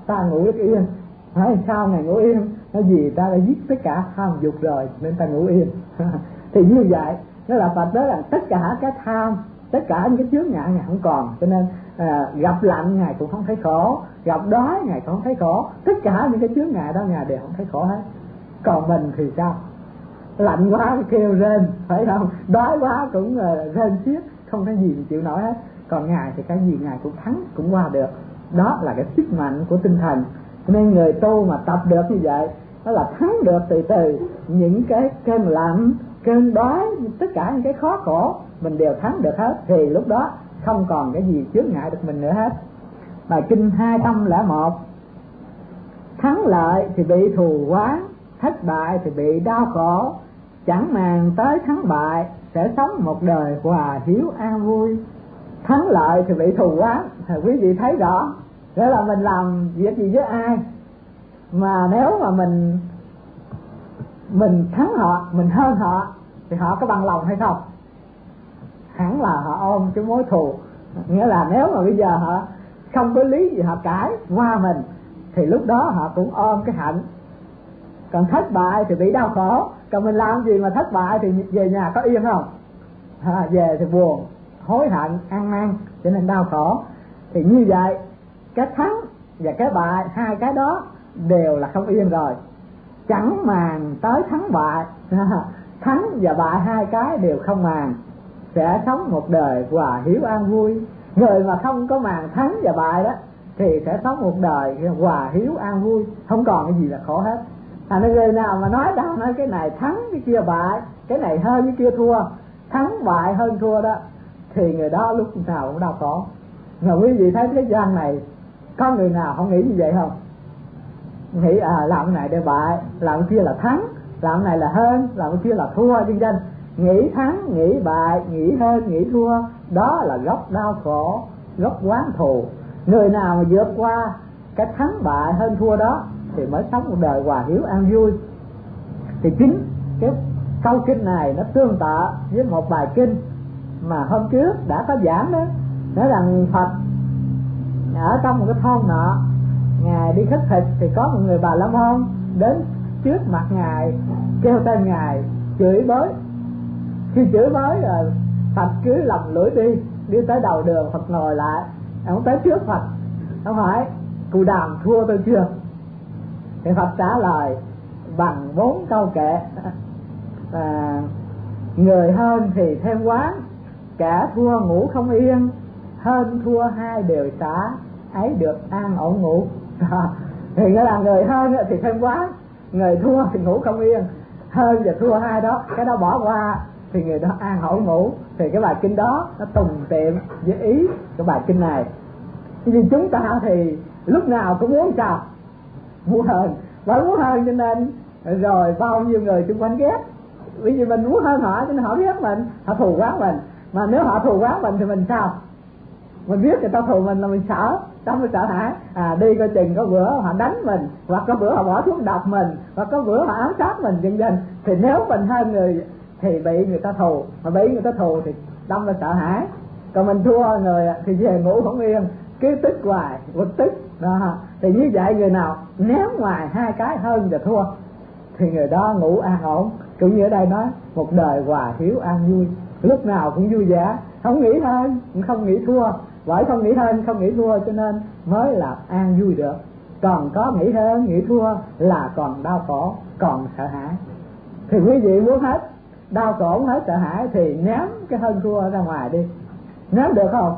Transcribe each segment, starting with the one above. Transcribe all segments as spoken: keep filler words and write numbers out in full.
ta ngủ rất yên. Hỏi sao Ngài ngủ yên? Nói gì ta đã giết tất cả tham dục rồi nên ta ngủ yên. Thì như vậy, nó là Phật nói là tất cả cái tham, tất cả những cái chướng ngại Ngài không còn. Cho nên à, gặp lạnh Ngài cũng không thấy khổ, gặp đói Ngài cũng không thấy khổ. Tất cả những cái chướng ngại đó Ngài đều không thấy khổ hết. Còn mình thì sao? Lạnh quá kêu rên, phải không? Đói quá cũng uh, rên xiết, không có gì chịu nổi hết. Còn Ngài thì cái gì Ngài cũng thắng, cũng qua được. Đó là cái sức mạnh của tinh thần. Nên người tu mà tập được như vậy, đó là thắng được từ từ những cái cơn lạnh, cơn đói, tất cả những cái khó khổ mình đều thắng được hết. Thì lúc đó không còn cái gì chướng ngại được mình nữa hết. Bài kinh hai trăm lẻ một: thắng lợi thì bị thù oán, thất bại thì bị đau khổ, chẳng màng tới thắng bại, sẽ sống một đời hòa hiếu an vui. Thắng lợi thì bị thù oán, thì quý vị thấy rõ, nghĩa là mình làm việc gì với ai mà nếu mà mình mình thắng họ, mình hơn họ thì họ có bằng lòng hay không? Hẳn là họ ôm cái mối thù. Nghĩa là nếu mà bây giờ họ không có lý gì họ cãi qua mình thì lúc đó họ cũng ôm cái hạnh. Còn thất bại thì bị đau khổ. Còn mình làm gì mà thất bại thì về nhà có yên không? À, về thì buồn, hối hận, ăn năn, cho nên đau khổ. Thì như vậy cái thắng và cái bại, hai cái đó đều là không yên rồi. Chẳng màng tới thắng bại. Thắng và bại hai cái đều không màng, sẽ sống một đời hòa hiếu an vui. Người mà không có màng thắng và bại đó thì sẽ sống một đời hòa hiếu an vui, không còn cái gì là khổ hết. À, người nào mà nói đâu nói cái này thắng cái kia bại, cái này hơn cái kia thua, thắng bại hơn thua đó, thì người đó lúc nào cũng đau khổ. Mà quý vị thấy cái gian này có người nào không nghĩ như vậy không? Nghĩ à làm cái này để bại, làm cái kia là thắng, làm cái này là hơn, làm cái kia là thua, vân vân. Nghĩ thắng, nghĩ bại, nghĩ hơn, nghĩ thua, đó là gốc đau khổ, gốc oán thù. Người nào mà vượt qua cái thắng bại hơn thua đó thì mới sống một đời hòa hiếu an vui. Thì chính cái câu kinh này nó tương tự với một bài kinh mà hôm trước đã có giảng đó, nói rằng Phật ở trong một cái thôn nọ, Ngài đi khất thực thì có một người Bà La Môn đến trước mặt Ngài, kêu tên Ngài, chửi bới. Khi chửi bới rồi Phật cứ lầm lưỡi đi, đi tới đầu đường, Phật ngồi lại, ông tới trước Phật, ông hỏi cụ Đàm thua tôi chưa? Thì Phật trả lời bằng bốn câu kệ. À, người hơn thì thêm quán, kẻ thua ngủ không yên, hơn thua hai đều xả, ấy được an ổn ngủ. Thì nghĩa là người hơn thì thêm quán, người thua thì ngủ không yên. Hơn và thua hai đó, cái đó bỏ qua thì người đó an ổn ngủ. Thì cái bài kinh đó nó tùng tiệm với ý cái bài kinh này. Vì chúng ta thì lúc nào cũng muốn sao? Muốn hơn. Bởi muốn hơn cho nên rồi bao nhiêu người xung quanh ghét. Bởi vì mình muốn hơn họ cho nên họ ghét mình, họ thù quán mình. Mà nếu họ thù quán mình thì mình sao? Mình biết người ta thù mình là mình sợ, sao mình sợ hãi? À đi coi chừng có bữa họ đánh mình, hoặc có bữa họ bỏ thuốc độc mình, hoặc có bữa họ ám sát mình vân vân. Thì nếu mình hơn người thì bị người ta thù, mà bị người ta thù thì đâm là sợ hãi. Còn mình thua người thì về ngủ không yên, cứ tức hoài, bực tức đó. Thì như vậy người nào ném ngoài hai cái hơn và thua thì người đó ngủ an ổn. Cũng như ở đây nói một đời hòa hiếu an vui, lúc nào cũng vui vẻ, không nghĩ hơn, không nghĩ thua. Bởi không nghĩ hơn, không nghĩ thua cho nên mới là an vui được. Còn có nghĩ hơn, nghĩ thua là còn đau khổ, còn sợ hãi. Thì quý vị muốn hết đau khổ, hết sợ hãi thì ném cái hơn thua ra ngoài đi. Ném được không?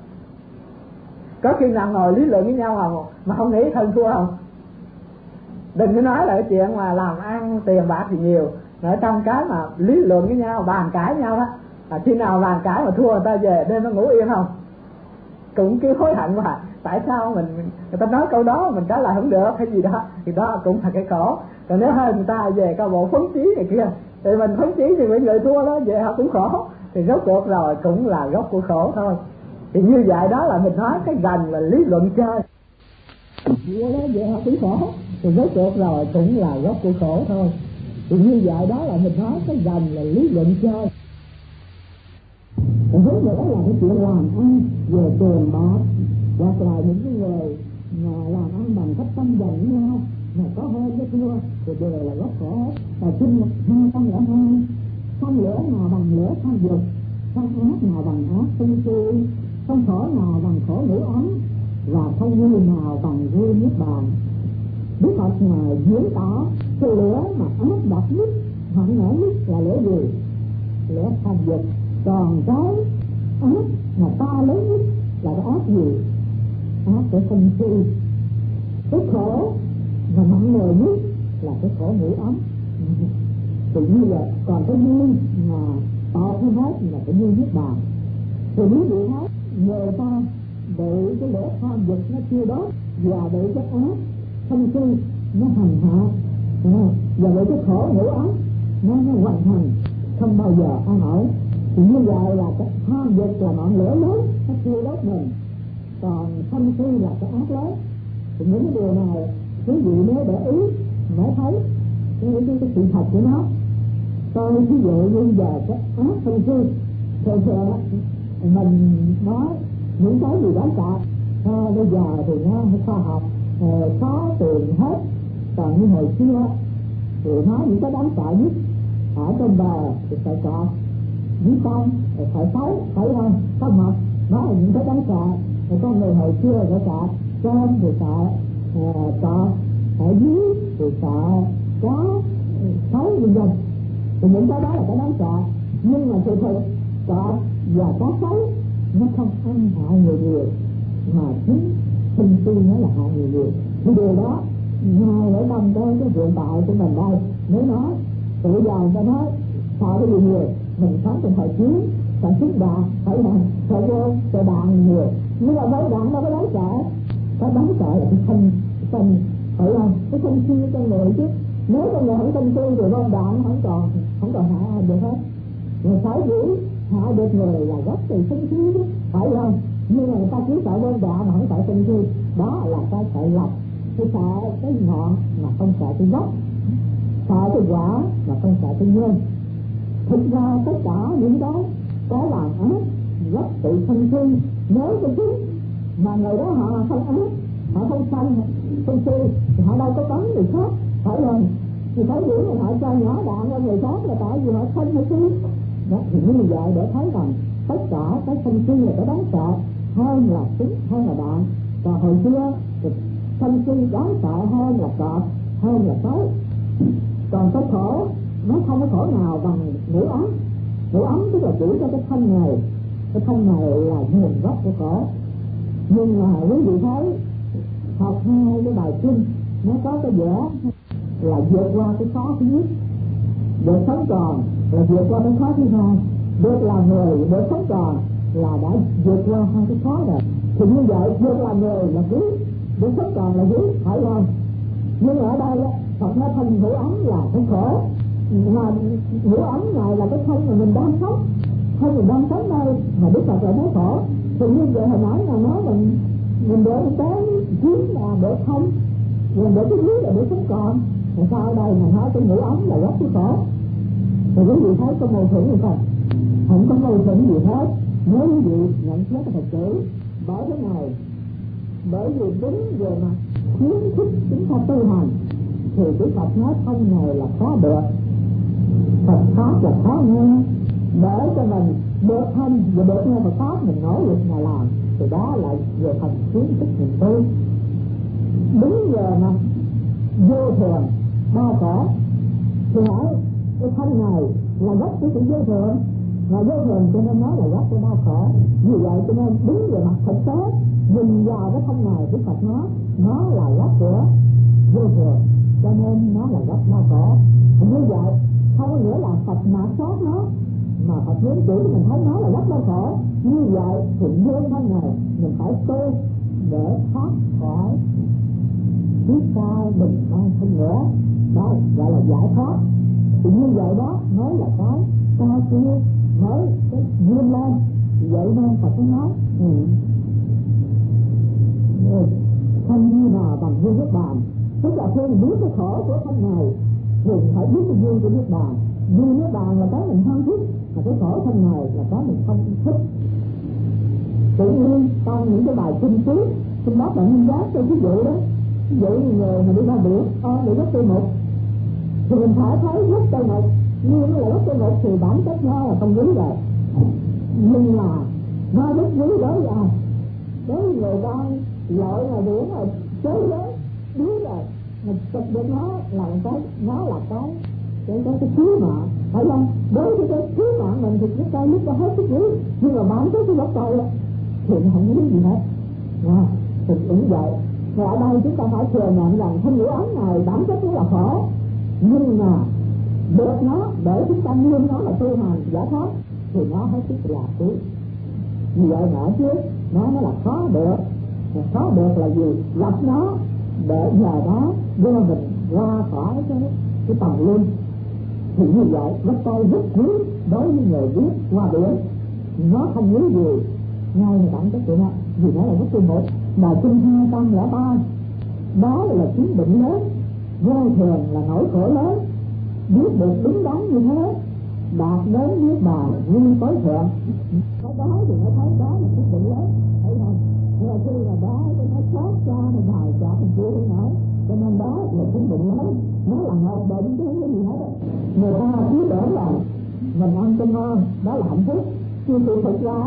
Có khi nào ngồi lý luận với nhau không mà không nghĩ hơn thua không? Đừng có nói là cái chuyện mà làm ăn tiền bạc thì nhiều, ở trong cái mà lý luận với nhau, bàn cãi nhau á, à, khi nào bàn cãi mà thua người ta về đêm nó ngủ yên không? Cũng cứ hối hận mà tại sao mình, mình người ta nói câu đó mình trả lời không được hay gì đó, thì đó cũng là cái khổ. Còn nếu hơn người ta về câu bộ phấn chí này kia thì mình phấn chí thì những người thua đó về họ cũng khổ. Thì rốt cuộc rồi cũng là gốc của khổ thôi. Thì như vậy đó là mình nói cái gần là lý luận chơi, thua đó về họ cũng khổ. Thì rốt cuộc rồi cũng là gốc của khổ thôi. Thì như vậy đó là mình nói cái gần là lý luận chơi. Còn hướng nữa là cái chuyện làm ăn về tiền bạc, hoặc là những cái người mà làm ăn bằng cách chua thì đều là gốc khổ hết. Và kinh một hai trăm lẻ hai, không lửa nào bằng lửa tham dục, không ác nào bằng ác sân si, không khổ nào bằng khổ ngũ ấm, và không vui nào bằng vui niết bàn. Đức Phật ngài diễn tả cái lửa mà ác độc nhất, hận nổi nhất là lửa gì? Lửa tham dục. Còn cái ác mà to lớn nhất là cái ác gì? Ác của sân si. Cái khổ và nặng nề nhất là cái khổ ngũ ấm. Thì như vậy còn cái vui mà to hơn hết là cái vui niết bàn. Thì quý vị thấy người ta bị cái lửa tham dục nó chưa đốt, và bị cái ác sân si nó hành hạ, và bị cái khổ ngũ ấm nó nó hoành hành, không bao giờ an ổn. Thì như vậy là cái tham dục là ngọn lửa lớn nó chưa đốt mình, còn sân si là cái ác lớn. Thì những cái điều này quý vị nếu để ý mới thấy cái, cái, cái sự thật của nó. Tôi ví dụ như giờ cái ác sân si thì mình nói những cái gì đó cả à, bây giờ thì nó khoa học à, có tiền hết. Còn như hồi xưa thì nói những cái đáng sợ nhất ở trên bờ thì phải cọp dưới con, phải xấu, phải không, có mật, đó là những cái đáng sợ. Rồi con người hồi xưa phải sợ trên thì sợ cọp, ở dưới thì sợ cá xấu vân vân. Thì những cái đó là cái đáng sợ, nhưng mà sự thật cọp và cá xấu nó không ăn hại người nhiều, mà chính sinh si nó là hại người nhiều. Thì điều đó ngài ở trong cái cái hiện tại của mình đây nếu nói tự giờ ta nói sợ cái gì nhiều, mình sống trong thời chiến phải chiến đạn, phải là sợ vô sợ đạn nhiều, nhưng mà với đạn đâu có đáng sợ. Cái đáng sợ là cái thân thân phải không, cái thân si trong người chứ. Nếu con người không thân si thì bom đạn không còn không còn hại ai được hết. Người phải giữ hại được người là gốc từ sinh si chứ, phải không? Nhưng mà người ta cứ sợ bom đạn mà không sợ sinh si, đó là cái sợ lọc. Cái sợ cái ngọn mà không sợ cái gốc, sợ cái quả mà không sợ cái nhân. Thực ra tất cả những cái cái làm ác gốc tự sân si. Nếu cái chứ mà người đó họ không ác, họ không sân sân si thì họ đâu có bắn người khác, phải không? Thì phải giữ là họ cho nhỏ đạn cho người khác là tại vì họ sân hay si. Đó thì như vậy để thấy rằng tất cả cái sân si là cái đáng sợ hơn là súng, hơn là đạn. Còn hồi xưa sân si đáng sợ hơn là cọp, hơn là xấu. Còn cái khổ nó không có khổ nào bằng ngũ ấm. Ngũ ấm tức là chỉ cho cái thân này, cái thân này là nguồn gốc của khổ. Nhưng mà quý vị thấy học hai cái bài kinh nó có cái vẽ là vượt qua cái khó thứ nhất, được sống còn là vượt qua cái khó thứ hai, được là người được sống còn là đã vượt qua hai cái khó rồi. Thì như vậy vượt là người là quý, được sống còn là quý, phải không? Nhưng ở đây Phật nói thân ngũ ấm là cái khổ, mà ngũ ấm này là cái thân mà mình đang sống, thân mình đang sống đây mà Đức Phật lại nói khổ. Thì như vậy hồi nãy là nói mình mình để cái kiếm là để không, mình để cái dưới là để sống còn. Rồi sao ở đây mà nói cái ngũ ấm là gốc cái khổ? Thì quý vị thấy có mâu thuẫn hay không? Không có mâu thuẫn gì hết nếu quý vị nhận xét cái thật chữ. Bởi cái này, bởi vì đúng về mặt khuyến khích chúng ta tu hành thì Đức Phật nói thân này là khó được, Phật pháp là khó nghe. Để cho mình được thân và được nghe Phật pháp mình nỗ lực mà làm thì đó là về phần khuyến khích mình tu. Đúng về mặt vô thường đau khổ thì hỏi cái thân này là gốc của sự vô thường, và vô thường cho nên nói là gốc của đau khổ. Vì vậy cho nên đúng về mặt thực tế nhìn vào cái thân này Đức Phật nói nó là gốc của vô thường, cho nên nó là gốc đau khổ. Như vậy không có nghĩa là Phật mạt sát nó, mà Phật muốn chỉ mình thấy nó là gốc đau khổ. Như vậy thì vô thân này mình phải tu để thoát khỏi phía sau mình đang không nữa, đó gọi là giải thoát. Thì như vậy đó mới là cái cao siêu, mới cái vươn lên. Vậy nên Phật có nói ừ. không như nào bằng vui niết bàn. Tức là khi mình biết cái khổ của thân này thì phải biết cái vui của niết bàn. Vui niết bàn là cái mình không thích, mà cái khổ thân này là cái mình không thích. Tự nhiên trong những cái bài kinh trước, kinh đó bạn nên giáo cho ví dụ đó, Ví dụ như người mà đi ra biển ờ bị gốc cây mục thì mình phải thấy gốc cây mục, nhưng là gốc cây mục thì bản chất nó là không quý rồi, nhưng mà nó rất quý đối với ai? Đối với người đang lội ngoài biển rồi chơi lớn biết rồi mình chụp được nó là cái nó là cái cái cái cái cứu mạng, phải không? Đối với cái cứu mạng mình thì cái cây lúc đó hết sức quý, nhưng mà bản chất cái gốc cây đó thì nó không có gì hết. À, thì cũng vậy. Và ở đây chúng ta phải thừa nhận rằng thanh ngũ ấm này bản chất nó là khổ, nhưng mà được nó để chúng ta nuôi nó là tu hành giải thoát thì nó hết sức là quý. Vì vậy nữa chứ nó nó là khó được. Khó được là gì? Gặp nó để nhờ đó đưa mình ra khỏi cái cái tầng luân. Thì như vậy gốc cây rất quý đối với người biết qua biển, nó không quý gì ngay là bản chất của nó, vì nó là gốc cây một mà kinh hai trăm lẻ ba đó là chứng bệnh lớn, vô thường là nỗi khổ lớn, biết được đúng đắn như thế đạt đến niết bàn nguyên tối thượng. Cái đó thì nó thấy đó là chứng bệnh lớn, thấy không? Rồi khi là đó cái nó xót ra mình bài cho mình chưa thấy nói, cho nên đó là chứng bệnh lớn, nó là ngọt bệnh chứ không có gì hết. Người ta cứ tưởng là mình ăn cho ngon đó là hạnh phúc, nhưng sự thực ra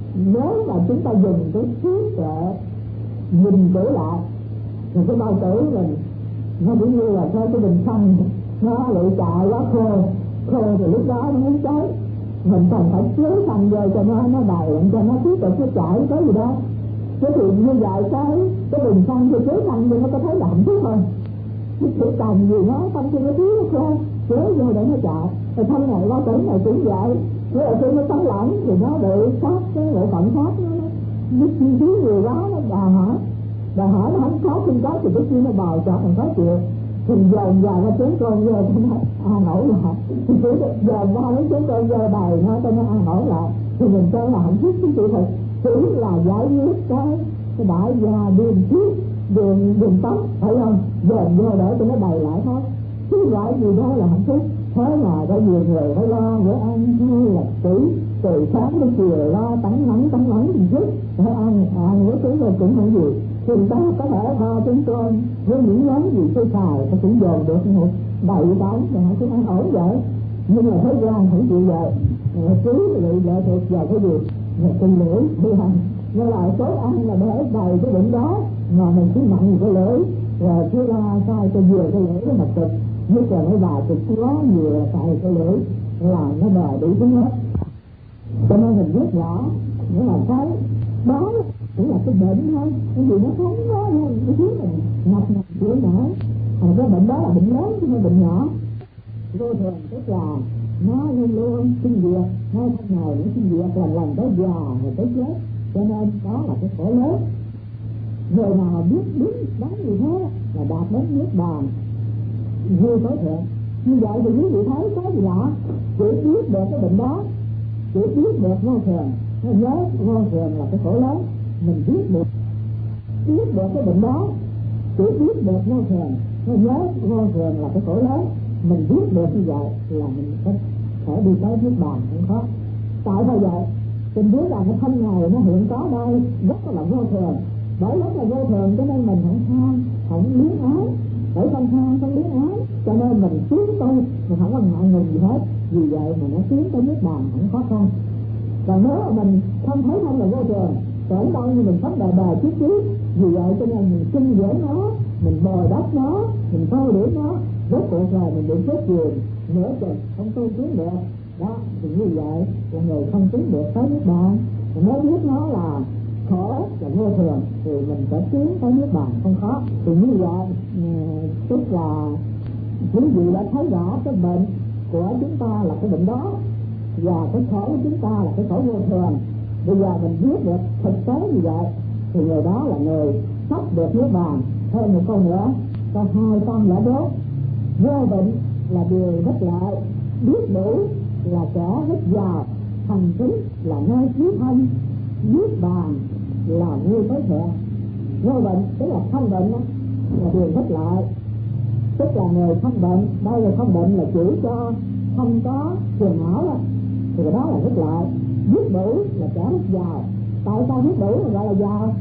nếu mà chúng ta dùng cái trí tuệ nhìn kỹ lại thì cái bao tử mình nó cũng như là theo cái bình xăng nó lụi chạy quá khô khô thì lúc đó nó muốn cháy, mình cần phải chứa xăng vô cho nó nó đầy cho nó tiếp tục nó chạy có gì đâu. Chứ thì như vậy cái cái bình xăng thì chứa xăng nhưng nó có thấy là hạnh phúc không? Chứ chỉ cần gì nó không cho nó chứa nó khô chứa vô để nó chạy. Rồi thân này bao tử này cũng vậy, với lại khi nó tán lỏng thì nó bị sát cái bộ phận khác nó nó chi phí nhiều quá nó đòi hỏi đòi hỏi nó không có không có thì cái kia nó bào cho mình có chịu thì dồn vào nó trốn con vô cho nó ăn nổi lại, thì cứ dồn vào nó trốn con vô đầy nó cho nó ăn nổi lại thì mình cho là hạnh phúc. Cái sự thật chỉ là giải quyết cái cái đại gia đường trước đường đường tóc phải không, dồn vô để cho nó đầy lại thôi, chứ gọi gì đó là hạnh phúc. Thế là có nhiều người phải lo bữa ăn hay là tử từ sáng đến chiều lo tắm nắng tắm nắng gì chứ phải ăn ăn với thứ rồi cũng không gì thì ta có thể ba chúng tôi với những món gì tôi xài ta cũng dồn được một đầy đóng rồi họ cũng ăn ổn vậy, nhưng mà thế gian không chịu vậy, cứ lệ lệ thuộc vào cái gì là từng lưỡi đi ăn, nhưng lại tối ăn là để đầy cái bụng đó mà mình cứ mặn cái lưỡi rồi cứ ra sai cho vừa cái lưỡi đó mà cực, nhất là mấy bà cực quá vừa xài cái lưỡi là nó đòi đủ tính hết. Cho nên mình biết rõ nghĩa là cái đó cũng là cái bệnh thôi, cái gì nó không có cái thứ mình ngập ngập chữa nổi, còn cái bệnh đó là bệnh lớn chứ không bệnh nhỏ. Vô thường tức là nó luôn luôn sinh diệt, nó không ngày nó sinh diệt lần lần tới già rồi tới chết, cho nên đó là cái khổ lớn. Người nào biết đúng đắn như thế là đạt đến niết bàn vui tối thượng. Như vậy thì quý vị thấy có gì lạ, chỉ biết được cái bệnh đó, chỉ biết được vô thường, nó nhớ vô thường là cái khổ lớn, mình biết được biết được cái bệnh đó, chỉ biết được vô thường, nó nhớ vô thường là cái khổ lớn, mình biết được như vậy là mình có thể đi tới niết bàn không khó. Tại sao vậy? Mình biết là cái thân này nó hiện có đây rất là vô thường, bởi rất là vô thường cho nên mình không tham không luyến ái, bởi không tham không luyến ái cho nên mình tiến tu, mình không có ngại ngùng gì hết, vì vậy mà nó tiến tới niết bàn không khó khăn. Còn nếu mà mình không thấy thân là vô thường, tưởng đâu như mình sống đời đời trước trước, vì vậy cho nên mình kinh dưỡng nó, mình bồi đắp nó, mình phơi đuổi nó, rốt cuộc rồi mình bị chết giường nửa chừng không tu tiến được đó, thì như vậy là người không tiến được tới niết bàn. Nếu biết nó là khổ là vô thường thì mình sẽ tiến tới niết bàn không khó. Thì như vậy tức là quý vị đã thấy rõ cái bệnh của chúng ta là cái bệnh đó, và cái khổ của chúng ta là cái khổ vô thường. Bây giờ mình biết được thực tế như vậy thì người đó là người sắp được niết bàn. Thêm một câu nữa, câu hai trăm lẻ bốn, vô bệnh là điều bất lợi, biết đủ là kẻ hít vào, thành kính là nơi cứu thân, niết bàn là vui tối thượng. Vô bệnh tức là không bệnh đó, là điều bất lợi, tức là người không bệnh. Đây là không bệnh là chỉ cho không có phiền não đó, thì đó là bất lợi. Biết đủ là kẻ hít vào. Tại sao biết đủ là gọi là vào?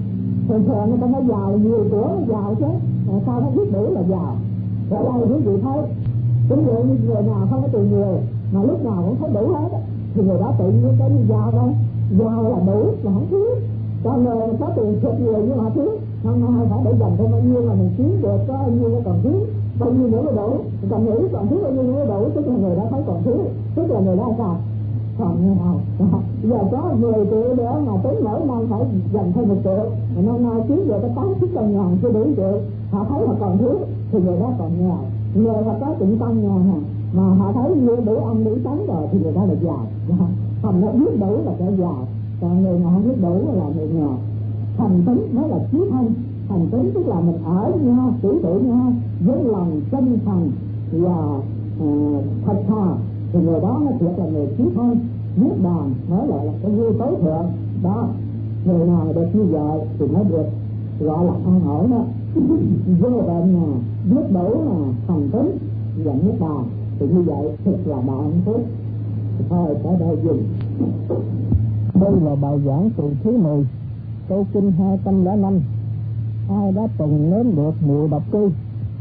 thường thường người ta nói giàu nhiều của nó giàu chứ, sao nó biết đủ là giàu. Ở đây quý vị thấy, cũng vậy như người nào không có tiền nhiều mà lúc nào cũng thấy đủ hết thì người đó tự nhiên cái giàu đâu, giàu là đủ là không thiếu. Còn người có tiền thiệt nhiều nhưng mà thiếu, không ai phải để dành thêm bao nhiêu mà mình kiếm được có bao nhiêu nó còn thiếu, bao nhiêu nữa mới đủ, còn nghĩ còn thiếu bao nhiêu nữa mới đủ, tức là người đó thấy còn thiếu, tức là người đó sao còn nghèo. Giờ có mười triệu nữa mà tính mỗi năm phải dành thêm một triệu, mà năm nay kiếm được cái tám chín trăm ngàn chưa đủ triệu, họ thấy họ còn thiếu thì người đó còn nghèo. Người họ có tịnh tâm nghèo nè, mà họ thấy như đủ ăn đủ sống rồi thì người đó là giàu. Thành nó biết đủ là kẻ giàu, còn người nào không biết đủ là người nghèo. Thành tính mới là chí thân. Thành tính tức là mình ở với nhau, xử sự nhau với lòng chân thành và uh, thật thà thì người đó nó thiệt là người chí thân. Niết bàn mới lại là cái vui tối thượng đó. Người nào được như vậy thì mới được gọi là an ổn đó. Vô bệnh nè, biết đủ là thành tính và niết bàn thì như vậy thật là đại hạnh phúc. Thôi tới đây dừng. Đây là bài giảng từ thứ mười, câu kinh hai trăm lẻ năm. Ai đã từng nếm được mùi độc cư?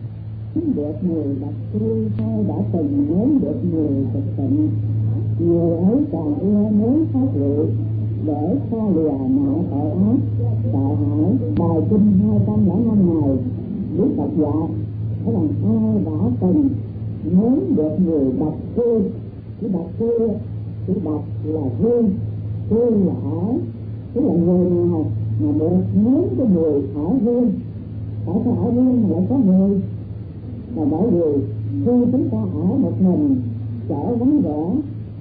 Được mùi độc cư, ai đã từng nếm được mùi thực tịnh, người ấy càng ưa nếm phát rượu để xa lìa mọi tội ác. Tại hại bài kinh hai trăm lẻ năm này, Đức Phật dạy nói rằng ai đã từng nếm được mùi độc cư. Cái độc cư, cái độc là hương, hương là ở, tức là người nào mà được nếm cái mùi ở hương. Tại sao ở hương mà lại có mùi? Là bởi vì khi chúng ta ở một mình trở vắng vẻ,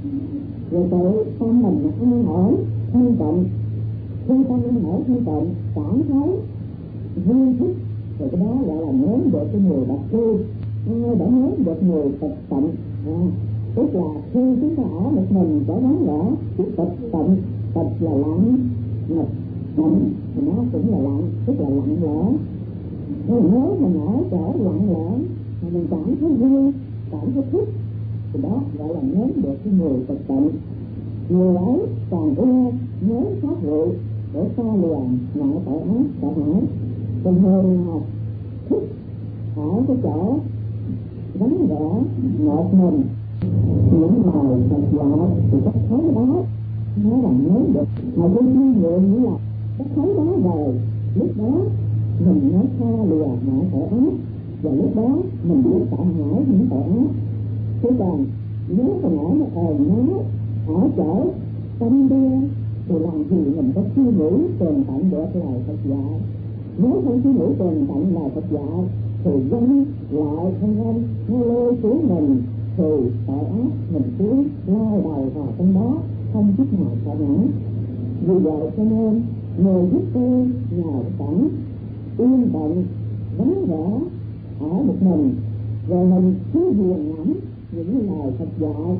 rồi tự tâm mình an ổn thanh tịnh, khi tâm an ổn thanh tịnh cảm thấy vui thích thì cái đó gọi là nếm được cái mùi độc cư. Ai đã nếm được mùi tịch tịnh, à, tức là khi chúng ta ở một mình trở vắng vẻ, chỉ tịch tịnh, tịch là lặng, nghịch tịnh thì nó cũng là lặng, tức là lặng lẽ. Nếu mình ở chỗ lặng lẽ mà mình cảm thấy vui, cảm thấy thích thì đó gọi là nếm được cái mùi tịch tịnh. Người ấy càng ưa nếm phát rượu để xa lìa mọi tội ác sợ hãi. Còn người nào thích ở cái chỗ vắng vẻ một mình, những lời Phật dạy thì các thấy đó nói là nếm được, mà tôi không ngựa nghĩa là các thấy đó rồi lúc đó mình nói xa lìa mọi tội ác, và lúc đó mình biết sợ hãi những tội ác. Chứ còn nếu còn ở nó ồn náo ở chỗ tâm đen thì làm gì mình có suy nghĩ tường tận được lời Phật dạy. Nếu không suy nghĩ tường tận lời Phật dạy thì dân lại không không nó lôi xuống mình thì tội ác mình cứ lao đầu vào trong đó không chút nào sợ hãi. Vì vậy cho nên người giúp tôi nhờ cảnh yên tĩnh vắng vẻ ở một mình, rồi mình cứ hiền ngẫm những lời Phật dạy,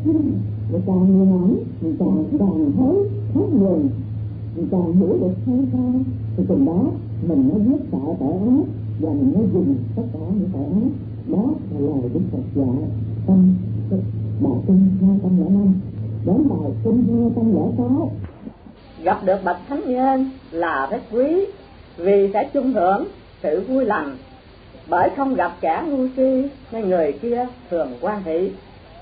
rồi càng hiền ngẫm mình càng càng thấy hết người, mình càng hiểu được sâu xa thì từ đó mình mới biết sợ tội ác và mình mới dùng tất cả những tội ác. Đó là lời Đức Phật dạy trong bài kinh hai trăm lẻ năm đến bài kinh hai trăm lẻ sáu. Gặp được bậc thánh nhân là rất quý, vì sẽ chung hưởng sự vui lành. Bởi không gặp kẻ ngu si nên người kia thường hoan hỷ.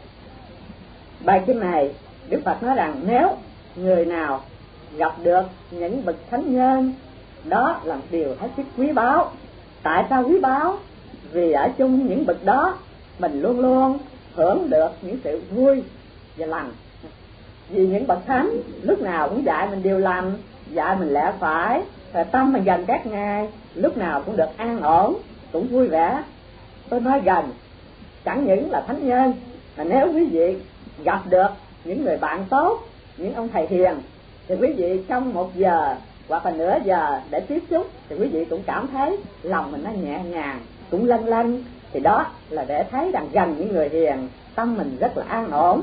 Bài kinh này Đức Phật nói rằng nếu người nào gặp được những bậc thánh nhân, đó là điều hết sức quý báu. Tại sao quý báu? Vì ở chung những bậc đó mình luôn luôn hưởng được những sự vui và lành. Vì những bậc thánh lúc nào cũng dạy mình điều lành, dạy mình lẽ phải, rồi tâm mình gần các ngài lúc nào cũng được an ổn, cũng vui vẻ. Tôi nói gần chẳng những là thánh nhân, mà nếu quý vị gặp được những người bạn tốt, những ông thầy hiền, thì quý vị trong một giờ hoặc là nửa giờ để tiếp xúc thì quý vị cũng cảm thấy lòng mình nó nhẹ nhàng, cũng lân lân. Thì đó là để thấy rằng gần những người hiền tâm mình rất là an ổn.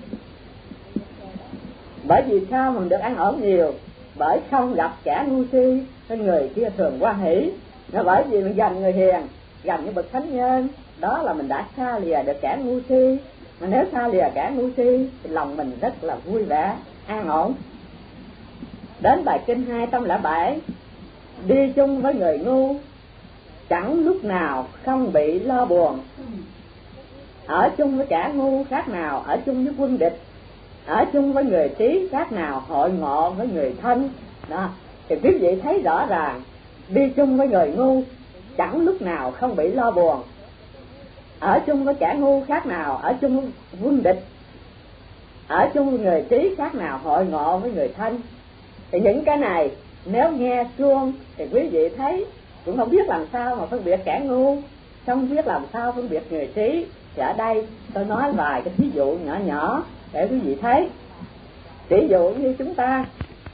Bởi vì sao mình được an ổn nhiều? Bởi không gặp kẻ ngu si nên người kia thường hoan hỷ. Nó bởi vì mình gần người hiền, gần những bậc thánh nhân, đó là mình đã xa lìa được kẻ ngu si. Mà nếu xa lìa kẻ ngu si thì lòng mình rất là vui vẻ, an ổn. Đến bài kinh hai trăm lẻ bảy, Đi chung với người ngu chẳng lúc nào không bị lo buồn. Ở chung với kẻ ngu khác nào ở chung với quân địch. Ở chung với người trí khác nào hội ngộ với người thân. Đó, thì quý vị thấy rõ ràng, đi chung với người ngu chẳng lúc nào không bị lo buồn. Ở chung với kẻ ngu khác nào ở chung với quân địch. Ở chung với người trí khác nào hội ngộ với người thân. Thì những cái này nếu nghe suông thì quý vị thấy cũng không biết làm sao mà phân biệt kẻ ngu, không biết làm sao phân biệt người trí. Thì ở đây tôi nói vài cái ví dụ nhỏ nhỏ để quý vị thấy. Ví dụ như chúng ta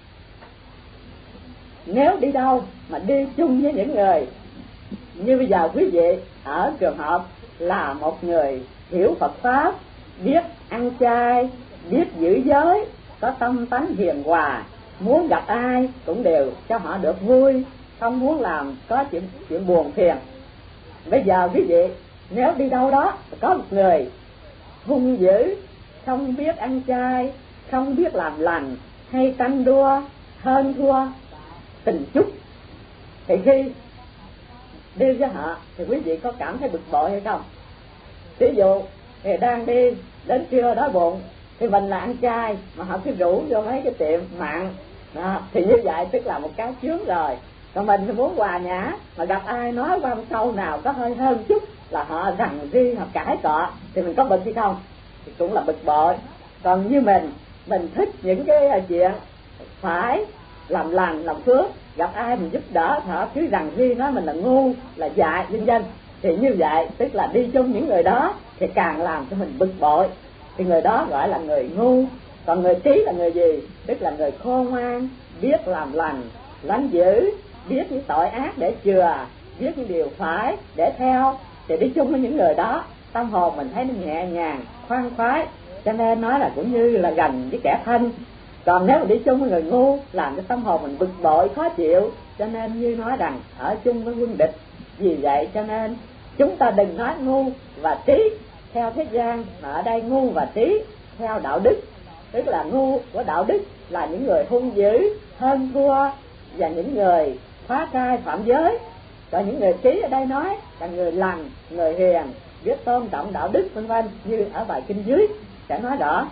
nếu đi đâu mà đi chung với những người, như bây giờ quý vị ở trường hợp là một người hiểu Phật Pháp, biết ăn chay, biết giữ giới, có tâm tánh hiền hòa, muốn gặp ai cũng đều cho họ được vui, không muốn làm có chuyện chuyện buồn phiền. Bây giờ quý vị nếu đi đâu đó có một người hung dữ, không biết ăn chay, không biết làm lành, hay tranh đua, hơn thua tình chúc, thì khi đi với họ thì quý vị có cảm thấy bực bội hay không? Ví dụ thì đang đi đến trưa đói bụng thì mình là ăn chay mà họ cứ rủ vô mấy cái tiệm mặn đó, thì như vậy tức là một cái chướng rồi. Còn mình thì muốn hòa nhã mà gặp ai nói qua một câu nào có hơi hơn chút là họ rằng ri, họ cãi cọ, thì mình có bực hay không? Thì cũng là bực bội. Còn như mình mình thích những cái chuyện phải làm lành làm phước, gặp ai mình giúp đỡ họ cứ rằng ri nói mình là ngu, là dại vân vân, thì như vậy tức là đi chung những người đó thì càng làm cho mình bực bội, thì người đó gọi là người ngu. Còn người trí là người gì? Tức là người khôn ngoan, biết làm lành lánh dữ, biết những tội ác để chừa, biết những điều phải để theo, thì đi chung với những người đó tâm hồn mình thấy nó nhẹ nhàng khoan khoái, cho nên nói là cũng như là gần với kẻ thân. Còn nếu mà đi chung với người ngu làm cho tâm hồn mình bực bội khó chịu, cho nên như nói rằng ở chung với quân địch. Vì vậy cho nên chúng ta đừng nói ngu và trí theo thế gian, mà ở đây ngu và trí theo đạo đức. Tức là ngu của đạo đức là những người hung dữ, hơn thua và những người phá trai phạm giới. Còn những người trí ở đây nói là người lành, người hiền, biết tôn trọng đạo đức vân vân, như ở bài kinh dưới sẽ nói rõ.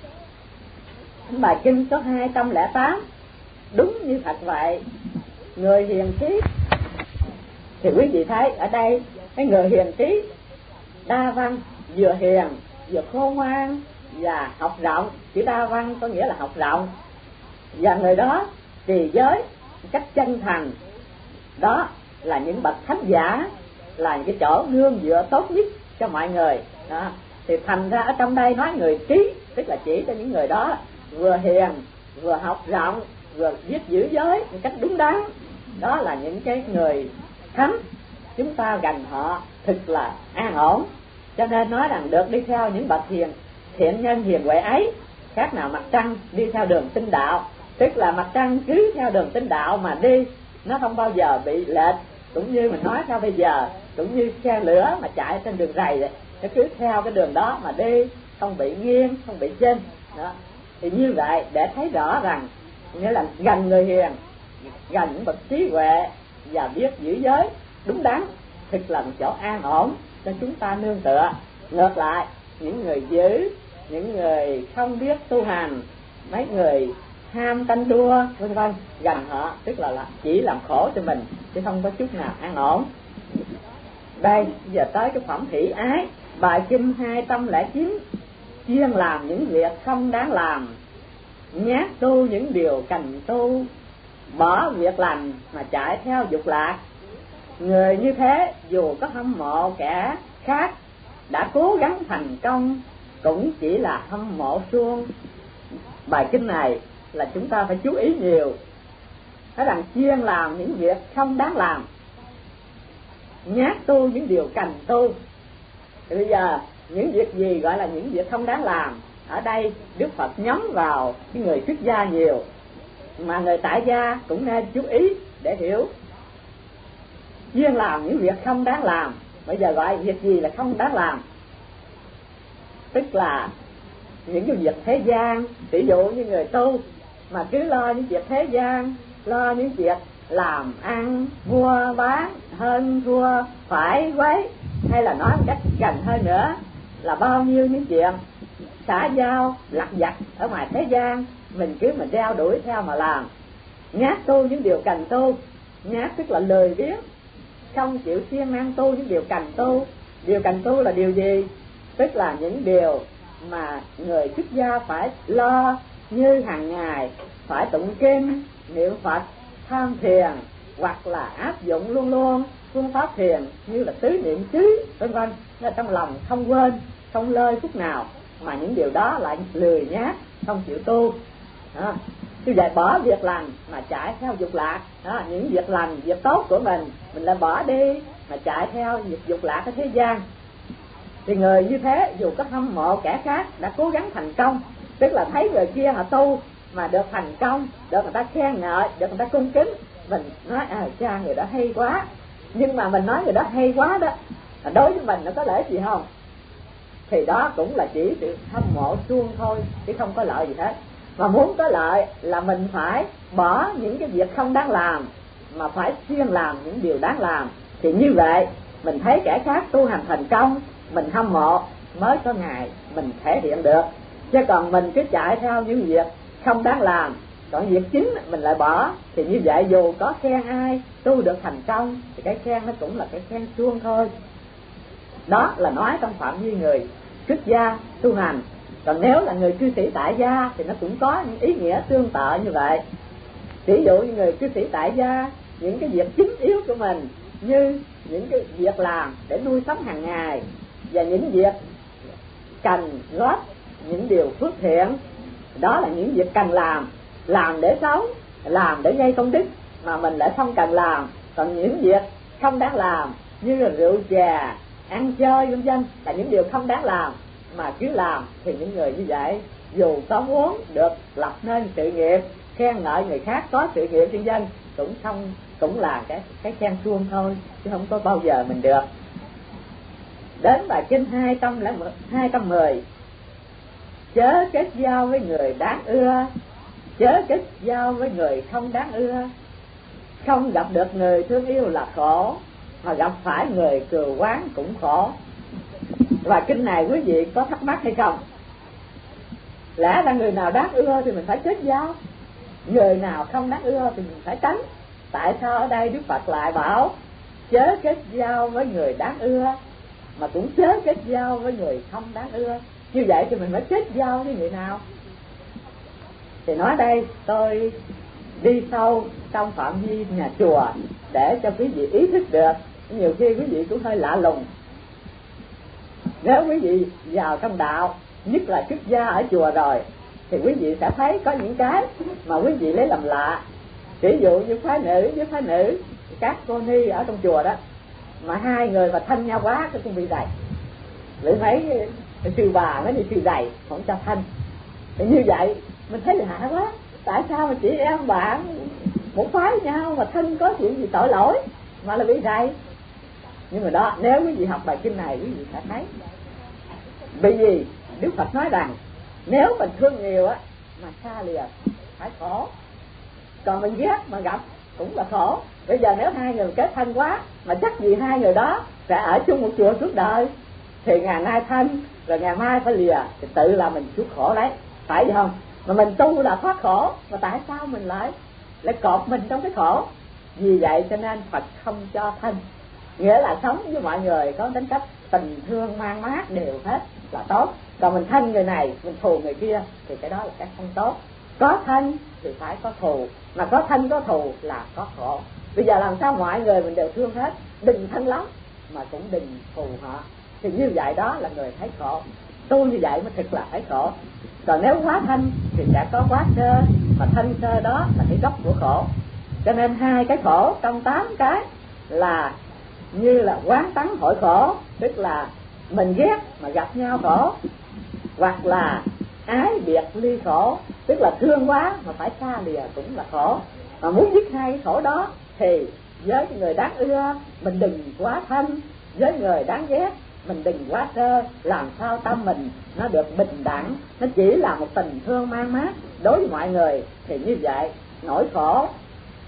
Bài kinh số hai trăm lẻ tám đúng như thật vậy. Người hiền trí thì quý vị thấy ở đây cái người hiền trí đa văn, vừa hiền vừa khôn ngoan và học rộng. Chữ đa văn có nghĩa là học rộng, và người đó trì giới cách chân thành. Đó là những bậc thánh giả, là những cái chỗ nương dựa tốt nhất cho mọi người đó. Thì thành ra ở trong đây nói người trí tức là chỉ cho những người đó vừa hiền vừa học rộng vừa biết giữ giới một cách đúng đắn. Đó là những cái người thánh, chúng ta gần họ thực là an ổn. Cho nên nói rằng được đi theo những bậc hiền thiện nhân hiền huệ ấy, khác nào mặt trăng đi theo đường tinh đạo. Tức là mặt trăng cứ theo đường tinh đạo mà đi, nó không bao giờ bị lệch. Cũng như mình nói sao bây giờ, cũng như xe lửa mà chạy trên đường rầy vậy, nó cứ theo cái đường đó mà đi, không bị nghiêng, không bị chênh đó. Thì như vậy để thấy rõ rằng nghĩa là gần người hiền, gần những bậc trí huệ và biết giữ giới đúng đắn, thực là một chỗ an ổn cho chúng ta nương tựa. Ngược lại những người dữ, những người không biết tu hành, mấy người ham tranh đua vân vân, gần họ tức là, là chỉ làm khổ cho mình chứ không có chút nào an ổn. Đây giờ tới cái phẩm hỷ ái, bài kinh hai trăm lẻ chín. Chuyên làm những việc không đáng làm, nhát tu những điều cần tu, bỏ việc lành mà chạy theo dục lạc. Người như thế dù có hâm mộ kẻ khác đã cố gắng thành công, cũng chỉ là hâm mộ suông. Bài kinh này là chúng ta phải chú ý nhiều. Nói rằng chuyên làm những việc không đáng làm, nhát tu những điều cần tu. Thì bây giờ những việc gì gọi là những việc không đáng làm? Ở đây Đức Phật nhắm vào cái người xuất gia nhiều, mà người tại gia cũng nên chú ý để hiểu. Chuyên làm những việc không đáng làm, bây giờ gọi việc gì là không đáng làm? Tức là những cái việc thế gian. Ví dụ như người tu mà cứ lo những việc thế gian, lo những việc làm ăn mua bán hơn thua phải quấy, hay là nói một cách gần hơn nữa là bao nhiêu những chuyện xã giao lặt vặt ở ngoài thế gian mình cứ mình đeo đuổi theo mà làm. Nhát tu những điều cần tu, nhát tức là lười biếng, không chịu siêng năng tu những điều cần tu. Điều cần tu là điều gì? Tức là những điều mà người xuất gia phải lo, như hàng ngày phải tụng kinh, niệm Phật, tham thiền, hoặc là áp dụng luôn luôn phương pháp thiền như là tứ niệm xứ vân vân, trong lòng không quên không lơi phút nào. Mà những điều đó lại lười nhác, không chịu tu. Đó. Như vậy bỏ việc lành mà chạy theo dục lạc. Đó. Những việc lành, việc tốt của mình mình lại bỏ đi mà chạy theo việc dục lạc ở thế gian. Thì người như thế dù có hâm mộ kẻ khác đã cố gắng thành công, tức là thấy người kia họ tu mà được thành công, được người ta khen ngợi, được người ta cung kính, mình nói à cha người đó hay quá. Nhưng mà mình nói người đó hay quá đó, đối với mình nó có lợi gì không? Thì đó cũng là chỉ sự hâm mộ suông thôi, chứ không có lợi gì hết. Mà muốn có lợi là mình phải bỏ những cái việc không đáng làm, mà phải siêng làm những điều đáng làm. Thì như vậy mình thấy kẻ khác tu hành thành công, mình hâm mộ mới có ngày mình thể hiện được. Chứ còn mình cứ chạy theo những việc không đáng làm, còn việc chính mình lại bỏ, thì như vậy dù có khen ai tu được thành công thì cái khen nó cũng là cái khen suông thôi. Đó là nói trong phạm vi người xuất gia tu hành. Còn nếu là người cư sĩ tại gia thì nó cũng có những ý nghĩa tương tự như vậy. Ví dụ như người cư sĩ tại gia, những cái việc chính yếu của mình như những cái việc làm để nuôi sống hàng ngày, và những việc cần góp những điều phước thiện, đó là những việc cần làm, làm để sống, làm để gây công đức mà mình lại không cần làm. Còn những việc không đáng làm như là rượu chè, ăn chơi vân vân là những điều không đáng làm mà cứ làm, thì những người như vậy dù có muốn được lập nên sự nghiệp, khen ngợi người khác có sự nghiệp vân vân, cũng không cũng là cái cái khen suông thôi, chứ không có bao giờ mình được. Đến bài kinh hai trăm mười, chớ kết giao với người đáng ưa, chớ kết giao với người không đáng ưa. Không gặp được người thương yêu là khổ, mà gặp phải người cừu oán cũng khổ. Và kinh này quý vị có thắc mắc hay không? Lẽ ra người nào đáng ưa thì mình phải kết giao, người nào không đáng ưa thì mình phải tránh. Tại sao ở đây Đức Phật lại bảo chớ kết giao với người đáng ưa, mà cũng chớ kết giao với người không đáng ưa? Như vậy thì mình phải kết giao với người nào? Thì nói đây tôi đi sâu trong phạm vi nhà chùa để cho quý vị ý thức được. Nhiều khi quý vị cũng hơi lạ lùng. Nếu quý vị vào trong đạo, nhất là xuất gia ở chùa rồi, thì quý vị sẽ thấy có những cái mà quý vị lấy làm lạ. Ví dụ như phái nữ với phái nữ, các cô ni ở trong chùa đó, mà hai người mà thân nhau quá thì cũng bị rầy. Vì mấy sư bà mấy đi sư rầy không cho thân. Thì như vậy mình thấy lạ quá, tại sao mà chị em bạn một phái nhau mà thân có chuyện gì tội lỗi mà là bị rầy? Nhưng mà đó, nếu quý vị học bài kinh này quý vị sẽ thấy. Bởi vì Đức Phật nói rằng nếu mình thương nhiều á mà xa lìa phải khổ, còn mình ghét mà gặp cũng là khổ. Bây giờ nếu hai người kết thân quá mà chắc gì hai người đó sẽ ở chung một chùa suốt đời, thì ngày nay thân rồi ngày mai phải lìa, thì tự là mình chuốc khổ đấy, phải không? Mà mình tu là thoát khổ, mà tại sao mình lại lại cột mình trong cái khổ? Vì vậy cho nên Phật không cho thân. Nghĩa là sống với mọi người có tính cách tình thương mang mát đều hết là tốt. Còn mình thân người này, mình thù người kia thì cái đó là cái không tốt. Có thân thì phải có thù, mà có thân có thù là có khổ. Bây giờ làm sao mọi người mình đều thương hết, đừng thân lắm mà cũng đừng thù họ. Thì như vậy đó là người thấy khổ. Tu như vậy mới thực là thấy khổ. Còn nếu quá thân thì sẽ có quá sơ, mà thân sơ đó là cái gốc của khổ. Cho nên hai cái khổ trong tám cái là như là quán tắng hội khổ, tức là mình ghét mà gặp nhau khổ, hoặc là ái biệt ly khổ, tức là thương quá mà phải xa lìa cũng là khổ. Mà muốn dứt hai cái khổ đó thì với người đáng ưa mình đừng quá thân, với người đáng ghét mình đừng quá sơ. Làm sao tâm mình nó được bình đẳng, nó chỉ là một tình thương mang mát đối với mọi người, thì như vậy nỗi khổ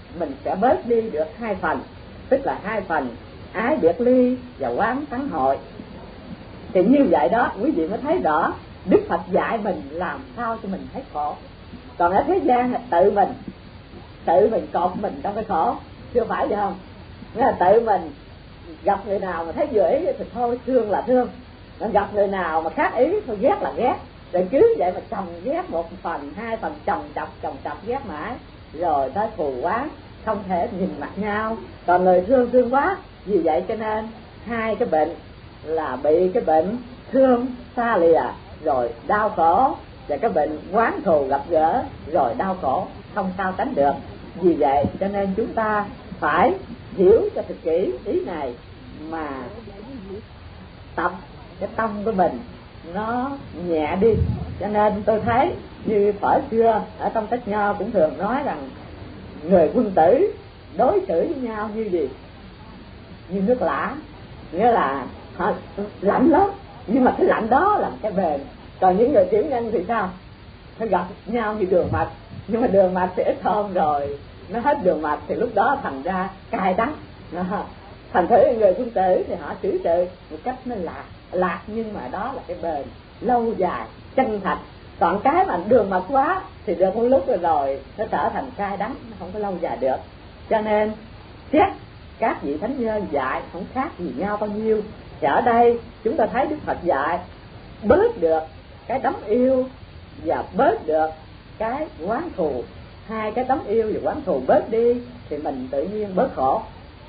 mình sẽ bớt đi được hai phần, tức là hai phần ái biệt ly và oán thắng hội. Thì như vậy đó quý vị mới thấy rõ Đức Phật dạy mình làm sao cho mình thấy khổ. Còn ở thế gian là tự mình tự mình cột mình trong cái khổ, chưa phải vậy không? Nghĩa là tự mình gặp người nào mà thấy vừa ý thì thôi thương là thương, gặp người nào mà khác ý thôi ghét là ghét, rồi cứ vậy mà chồng ghét một phần hai phần, chồng chọc chồng chọc ghét mãi, rồi tới thù quá không thể nhìn mặt nhau. Còn người thương thương quá, vì vậy cho nên hai cái bệnh là bị cái bệnh thương xa lìa rồi đau khổ, và cái bệnh oán thù gặp gỡ rồi đau khổ, không sao tránh được. Vì vậy cho nên chúng ta phải hiểu cho thật kỹ ý này mà tập cái tâm của mình nó nhẹ đi. Cho nên tôi thấy như thuở xưa ở trong Sách Nho cũng thường nói rằng người quân tử đối xử với nhau như gì? Như nước lã, nghĩa là họ lạnh lắm, nhưng mà cái lạnh đó là cái bền. Còn những người tiểu nhân thì sao? Phải gặp nhau như đường mật, nhưng mà đường mật thì ít hôm rồi nó hết đường mật thì lúc đó thành ra cay đắng. Thành thử người quân tử thì họ xử sự một cách nó lạc lạc nhưng mà đó là cái bền lâu dài chân thật. Còn cái mà đường mật quá thì được một lúc rồi rồi nó trở thành cay đắng, nó không có lâu dài được. Cho nên xét các vị thánh nhân dạy không khác gì nhau bao nhiêu. Thì ở đây chúng ta thấy Đức Phật dạy bớt được cái đắm yêu và bớt được cái oán thù. Hai cái đắm yêu và oán thù bớt đi thì mình tự nhiên bớt khổ.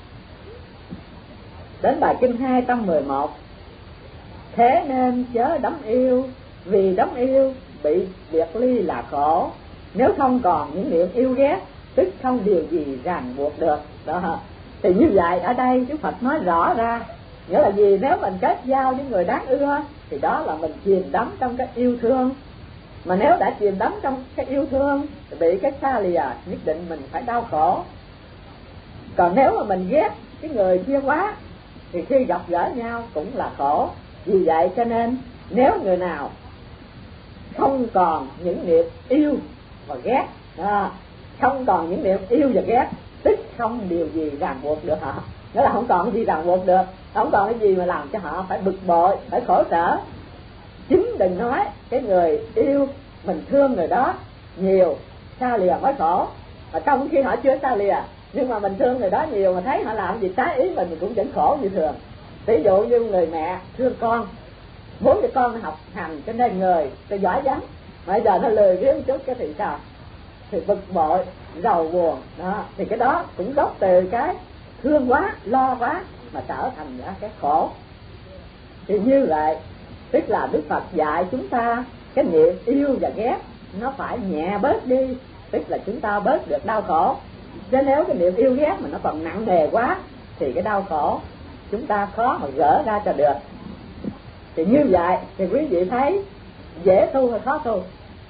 Đến bài kinh hai trăm mười một: thế nên chớ đắm yêu, vì đắm yêu bị biệt ly là khổ. Nếu không còn những niệm yêu ghét, tức không điều gì ràng buộc được. Đó. Thì như vậy ở đây Đức Phật nói rõ ra, nghĩa là gì? Nếu mình kết giao với người đáng ưa thì đó là mình chìm đắm trong cái yêu thương. Mà nếu đã chìm đắm trong cái yêu thương thì bị cái xa lìa, nhất định mình phải đau khổ. Còn nếu mà mình ghét cái người kia quá thì khi gặp gỡ nhau cũng là khổ. Vì vậy cho nên nếu người nào không còn những niệm yêu và ghét, à, không còn những niệm yêu và ghét, tức không điều gì ràng buộc được họ. Nghĩa là không còn cái gì ràng buộc được, không còn cái gì mà làm cho họ phải bực bội, phải khổ sở. Chính đừng nói cái người yêu mình thương người đó nhiều, xa lìa mới khổ. Mà trong khi họ chưa xa lìa, nhưng mà mình thương người đó nhiều mà thấy họ làm gì trái ý mình, mình cũng vẫn khổ như thường. Ví dụ như người mẹ thương con, muốn cho con nó học hành cho nên người nó giỏi lắm, mà bây giờ nó lười biếng một chút cái thì sao? Thì bực bội, rầu buồn đó. Thì cái đó cũng gốc từ cái thương quá, lo quá mà trở thành ra cái khổ. Thì như vậy tức là Đức Phật dạy chúng ta cái niệm yêu và ghét nó phải nhẹ bớt đi, tức là chúng ta bớt được đau khổ. Chứ nếu cái niệm yêu ghét mà nó còn nặng nề quá thì cái đau khổ chúng ta khó mà gỡ ra cho được. Thì như vậy thì quý vị thấy dễ tu hay khó tu?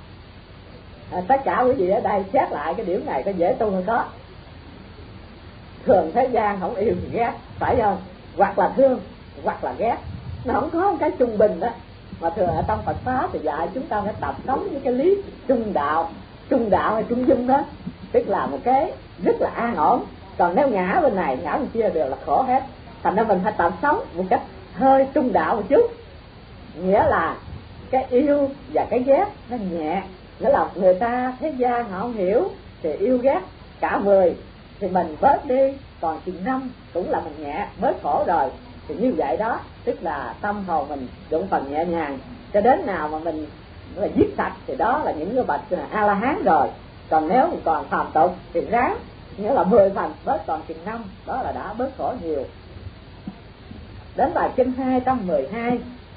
À, tất cả quý vị ở đây xét lại cái điểm này có dễ tu hay khó? Thường thế gian không yêu thì ghét, phải không? Hoặc là thương hoặc là ghét, nó không có một cái trung bình đó. Mà thường ở trong Phật pháp thì dạy chúng ta phải tập sống với cái lý trung đạo. Trung đạo hay trung dung đó, tức là một cái rất là an ổn. Còn nếu ngã bên này ngã bên kia đều là khổ hết. Thành ra mình phải tập sống một cách hơi trung đạo một chút, nghĩa là cái yêu và cái ghét nó nhẹ. Nghĩa là người ta thế gian họ không hiểu thì yêu ghét cả mười thì mình bớt đi, còn chừng năm cũng là mình nhẹ bớt khổ rồi. Thì như vậy đó, tức là tâm hồn mình dụng phần nhẹ nhàng, cho đến nào mà mình là giết sạch thì đó là những cái bậc A La Hán rồi. Còn nếu mình còn phàm tục thì ráng, nghĩa là mười phần bớt còn chừng năm, đó là đã bớt khổ nhiều. Đến bài kinh hai trăm mười hai: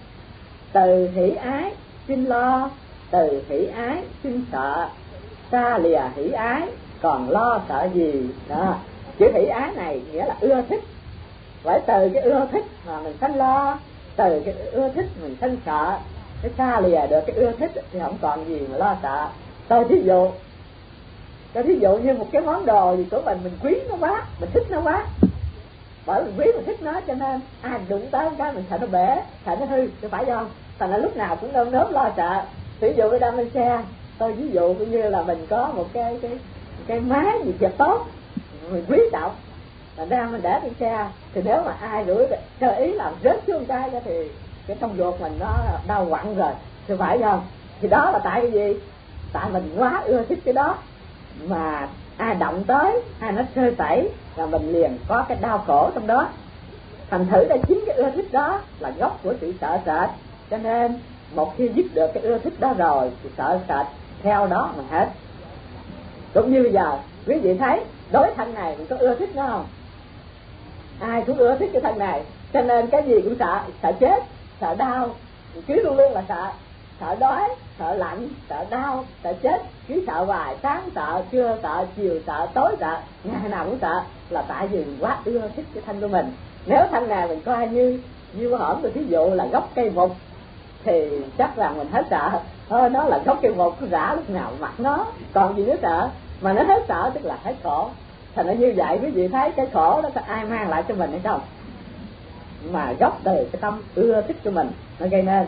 từ hỷ ái xin lo, từ hỷ ái xin sợ, xa lìa hỷ ái còn lo sợ gì. Đó, chữ hỷ ái này nghĩa là ưa thích. Phải từ cái ưa thích mà mình sanh lo, từ cái ưa thích mình sanh sợ. Cái xa lìa được cái ưa thích thì không còn gì mà lo sợ. Tôi thí dụ, tôi thí dụ như một cái món đồ gì của mình, mình quý nó quá, mình thích nó quá, bởi mình quý mình thích nó cho nên ai đụng tới cái mình sợ nó bể, sợ nó hư, chứ phải không? Thành ra lúc nào cũng nơm nớp lo sợ. Ví dụ tôi đang lên xe, tôi ví dụ cũng như là mình có một cái cái cái máy gì chật tốt, mình quý trọng, là ra mình để trên xe. Thì nếu mà ai rủi sơ ý làm rớt xuống cái đó thì cái trong ruột mình nó đau quặn rồi, thì phải không? Thì đó là tại cái gì? Tại mình quá ưa thích cái đó, mà ai động tới, ai nó sơ sẩy là mình liền có cái đau khổ trong đó. Thành thử là chính cái ưa thích đó là gốc của sự sợ sệt. Cho nên một khi dứt được cái ưa thích đó rồi thì sợ sệt theo đó mà hết. Cũng như bây giờ quý vị thấy đối thân này mình có ưa thích nó không? Ai cũng ưa thích cái thân này, cho nên cái gì cũng sợ, sợ chết, sợ đau, cứ luôn luôn là sợ, sợ đói, sợ lạnh, sợ đau, sợ chết, cứ sợ hoài, sáng sợ, trưa sợ, chiều sợ, tối sợ, ngày nào cũng sợ, là tại vì mình quá ưa thích cái thân của mình. Nếu thân này mình coi như như hổm tôi thí dụ là gốc cây mục thì chắc rằng mình hết sợ. Thôi nó là gốc cây mục, rã lúc nào mặt nó, còn gì nữa sợ, mà nó hết sợ tức là hết khổ. Thành ra như vậy quý vị thấy cái khổ đó có ai mang lại cho mình hay không? Mà gốc từ cái tâm ưa thích của mình nó gây nên.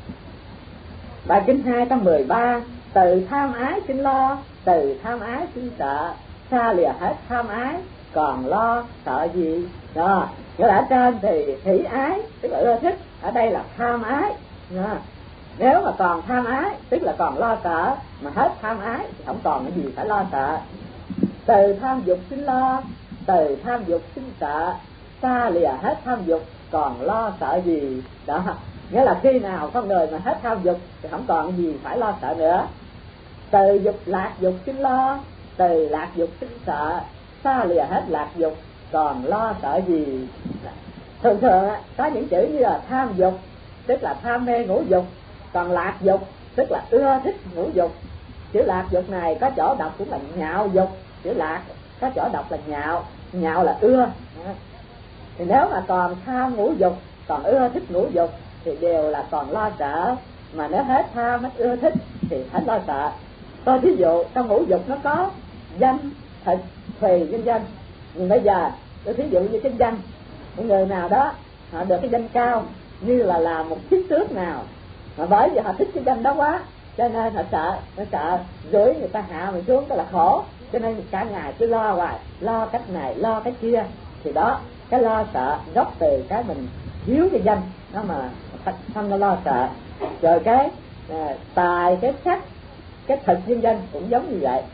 Bài kinh hai trăm mười ba: từ tham ái sinh lo, từ tham ái sinh sợ, xa lìa hết tham ái, còn lo sợ gì? Đó, nghĩa là ở trên thì hỷ ái tức là ưa thích, ở đây là tham ái. Đó. Nếu mà còn tham ái tức là còn lo sợ, mà hết tham ái thì không còn cái gì phải lo sợ. Từ tham dục sinh lo, từ tham dục sinh sợ, xa lìa hết tham dục, còn lo sợ gì? Đó, nghĩa là khi nào con người mà hết tham dục thì không còn gì phải lo sợ nữa. Từ dục lạc dục sinh lo, từ lạc dục sinh sợ, xa lìa hết lạc dục, còn lo sợ gì? Thường thường có những chữ như là tham dục tức là tham mê ngũ dục, còn lạc dục tức là ưa thích ngũ dục. Chữ lạc dục này có chỗ đọc cũng là nhạo dục, chữ lạc có chỗ đọc là nhạo, nhạo là ưa. Thì nếu mà còn tham ngũ dục, còn ưa thích ngũ dục thì đều là còn lo sợ. Mà nếu hết tham hết ưa thích thì hết lo sợ. Tôi ví dụ trong ngũ dục nó có danh, thịt, thùy, vân vân. Nhưng bây giờ tôi ví dụ như cái danh, một người nào đó họ được cái danh cao như là làm một chiếc tước nào, mà bởi vì họ thích cái danh đó quá cho nên họ sợ, họ sợ rủi người ta hạ mình xuống cái là khổ, cho nên cả ngày cứ lo hoài, lo cách này lo cái kia. Thì đó, cái lo sợ gốc từ cái mình thiếu cái danh đó mà không có lo sợ. Rồi cái à, tài, cái sắc, cái thực nhân danh cũng giống như vậy.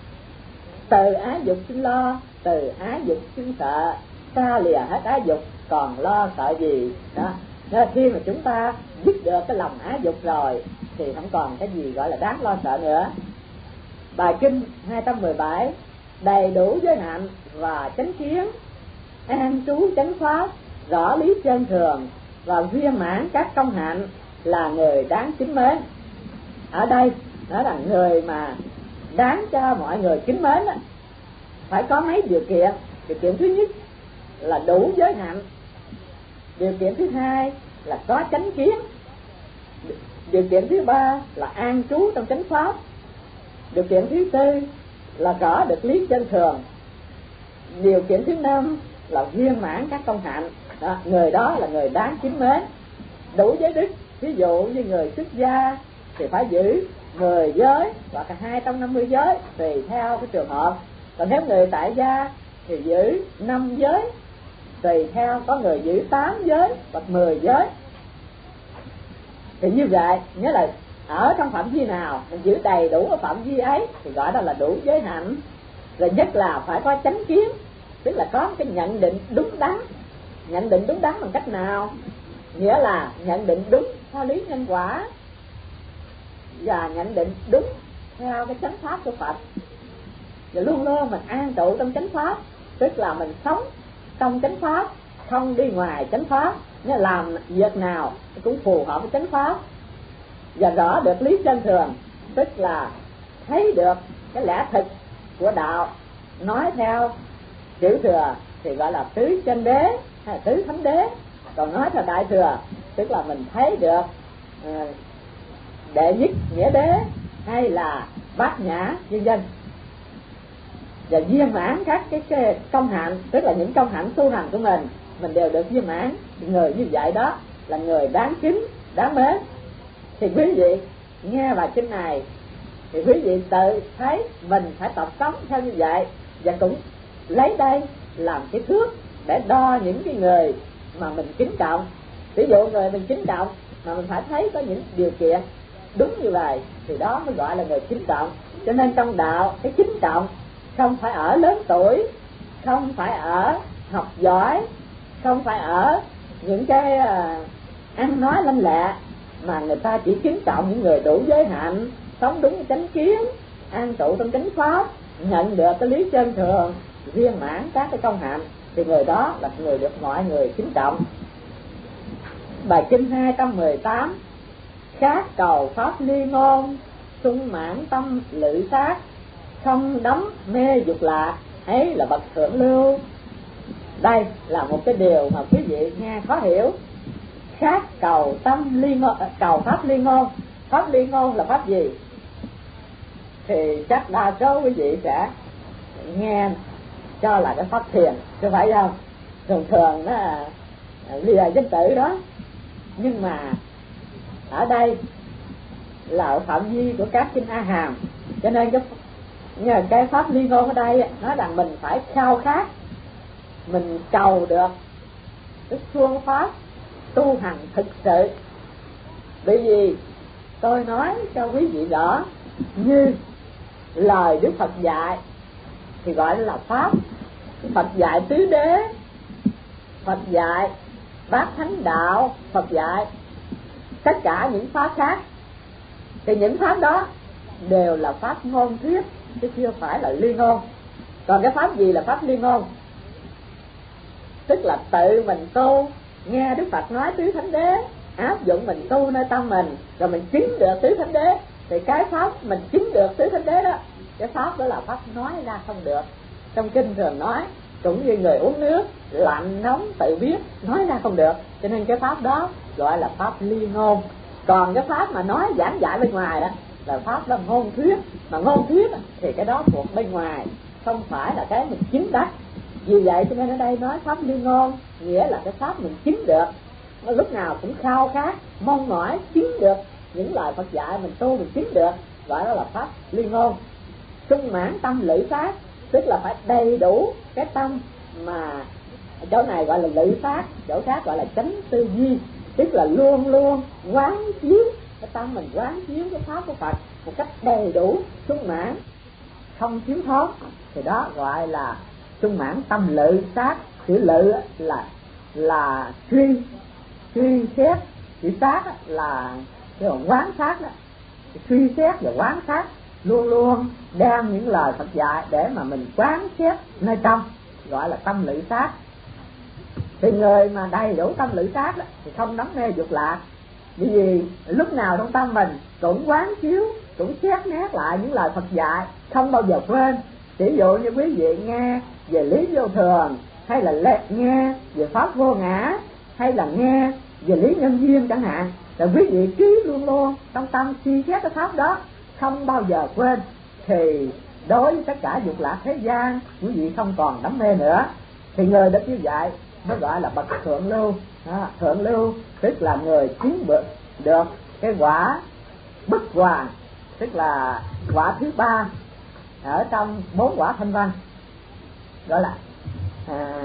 Từ ái dục sinh lo, từ ái dục sinh sợ, xa lìa hết ái dục, còn lo sợ gì? Đó, nên khi mà chúng ta dứt được cái lòng ái dục rồi thì không còn cái gì gọi là đáng lo sợ nữa. Bài kinh hai trăm mười bảy: đầy đủ giới hạnh và chánh kiến, an trú chánh pháp, rõ lý chân thường và viên mãn các công hạnh là người đáng kính mến. Ở đây nói là người mà đáng cho mọi người kính mến đó, phải có mấy điều kiện. Điều kiện thứ nhất là đủ giới hạnh, điều kiện thứ hai là có chánh kiến, điều kiện thứ ba là an trú trong chánh pháp, điều kiện thứ tư là rõ được lý chân thường, điều kiện thứ năm là viên mãn các công hạnh. Đó, người đó là người đáng kính mến. Đủ giới đức, ví dụ như người xuất gia thì phải giữ mười giới hoặc là hai trăm năm mươi giới tùy theo cái trường hợp. Còn nếu người tại gia thì giữ năm giới tùy theo, có người giữ tám giới hoặc mười giới. Thì như vậy, nghĩa là ở trong phạm vi nào mình giữ đầy đủ ở phạm vi ấy thì gọi đó là đủ giới hạnh. Rồi nhất là phải có chánh kiến, tức là có cái nhận định đúng đắn. Nhận định đúng đắn bằng cách nào? Nghĩa là nhận định đúng theo lý nhân quả và nhận định đúng theo cái chánh pháp của Phật. Và luôn luôn mình an trụ trong chánh pháp, tức là mình sống trong chánh pháp, không đi ngoài chánh pháp, nghĩa là làm việc nào cũng phù hợp với chánh pháp. Và rõ được lý chân thường, tức là thấy được cái lẽ thực của đạo, nói theo tiểu thừa thì gọi là tứ chân đế hay là tứ thánh đế, còn nói theo đại thừa tức là mình thấy được uh, đệ nhất nghĩa đế hay là bát nhã vân vân. Và viên mãn các cái, cái công hạnh, tức là những công hạnh tu hành của mình mình đều được viên mãn. Người như vậy đó là người đáng kính, đáng mến. Thì quý vị nghe bài kinh này thì quý vị tự thấy mình phải tập sống theo như vậy, và cũng lấy đây làm cái thước để đo những cái người mà mình kính trọng. Ví dụ người mình kính trọng mà mình phải thấy có những điều kiện đúng như vậy thì đó mới gọi là người kính trọng. Cho nên trong đạo, cái kính trọng không phải ở lớn tuổi, không phải ở học giỏi, không phải ở những cái uh, ăn nói lanh lẹ, mà người ta chỉ kính trọng những người đủ giới hạnh, sống đúng chánh kiến, an trụ trong chánh pháp, nhận được cái lý chân thường, viên mãn các cái công hạnh, thì người đó là người được mọi người kính trọng. Bài kinh hai trăm mười tám: khát cầu pháp ly ngôn, sung mãn tâm lự sát, không đắm mê dục lạc, ấy là bậc thượng lưu. Đây là một cái điều mà quý vị nghe khó hiểu. Khát cầu tâm ly ngôn, cầu pháp ly ngôn. Pháp ly ngôn là pháp gì? Thì chắc đa số quý vị sẽ nghe cho là cái pháp thiền, chứ phải không? Thường thường nó là lìa danh tự đó. Nhưng mà ở đây là phạm vi của các kinh A Hàm, cho nên cái cái pháp ly ngôn ở đây nói rằng mình phải khao khát, mình cầu được cái phương pháp tu hành thực sự. Bởi vì tôi nói cho quý vị rõ, như lời Đức Phật dạy thì gọi là pháp. Phật dạy tứ đế, Phật dạy bát thánh đạo, Phật dạy tất cả những pháp khác, thì những pháp đó đều là pháp ngôn thuyết chứ chưa phải là ly ngôn. Còn cái pháp gì là pháp ly ngôn? Tức là tự mình tu, nghe Đức Phật nói tứ thánh đế, áp dụng mình tu nơi tâm mình, rồi mình chứng được tứ thánh đế, thì cái pháp mình chứng được tứ thánh đế đó, cái pháp đó là pháp nói ra không được. Trong kinh thường nói cũng như người uống nước lạnh nóng tự biết, nói ra không được, cho nên cái pháp đó gọi là pháp ly ngôn. Còn cái pháp mà nói giảng dạy bên ngoài đó là pháp là ngôn thuyết, mà ngôn thuyết thì cái đó thuộc bên ngoài, không phải là cái mình chứng đắc. Vì vậy cho nên ở đây nói pháp ly ngôn nghĩa là cái pháp mình chứng được, lúc nào cũng khao khát mong mỏi chứng được những lời Phật dạy, mình tu mình chứng được, gọi đó là pháp ly ngôn. Sung mãn tâm lự sát, tức là phải đầy đủ cái tâm, mà chỗ này gọi là lự sát, chỗ khác gọi là chánh tư duy, tức là luôn luôn quán chiếu cái tâm mình, quán chiếu cái pháp của Phật một cách đầy đủ, sung mãn, không thiếu thốn, thì đó gọi là sung mãn tâm lự sát. Chữ lự là là suy suy xét, chữ sát là cái quán sát đó, suy xét và quán sát, luôn luôn đem những lời Phật dạy để mà mình quán xét nơi tâm, gọi là tâm lự sát. Thì người mà đầy đủ tâm lự sát đó, thì không đắm mê dục lạc, bởi vì lúc nào trong tâm mình cũng quán chiếu, cũng xét nét lại những lời Phật dạy, không bao giờ quên. Ví dụ như quý vị nghe về lý vô thường, hay là lệ nghe về pháp vô ngã, hay là nghe về lý nhân duyên chẳng hạn, là quý vị ký luôn luôn trong tâm suy xét cái pháp đó, không bao giờ quên, thì đối với tất cả dục lạc thế gian quý vị không còn đắm mê nữa. Thì người được như vậy mới gọi là bậc thượng lưu. Đó, thượng lưu tức là người chứng được được cái quả bất hoàn, tức là quả thứ ba ở trong bốn quả thanh văn, gọi là à,